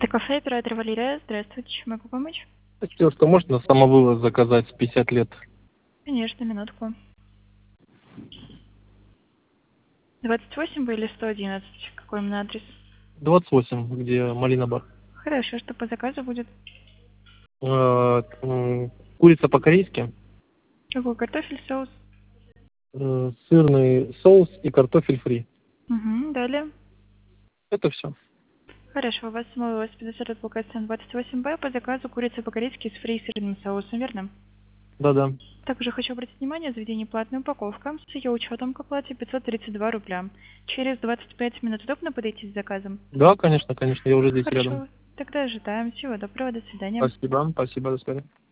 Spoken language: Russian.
Кафе, оператор Валерия. Здравствуйте, чем могу помочь? Хотел, что можно самовывоз заказать 50 лет. Конечно, минутку. 28 вы или 111? Какой именно адрес? 28, где Малина бар. Хорошо, что по заказу будет? Курица по-корейски, Какой картофель, соус? сырный соус и картофель фри. Угу, далее. Это все. Хорошо, у вас самовывоз 50 от локации 28Б по заказу курица по-корейски с фри и сырным соусом, верно? Да-да. Также хочу обратить внимание, заведение платная упаковка с ее учетом к оплате 532 рубля. Через 25 минут удобно подойти с заказом? Да, конечно, конечно, я уже здесь рядом. Хорошо, тогда ожидаем. Всего доброго, до свидания. Спасибо, спасибо, до свидания.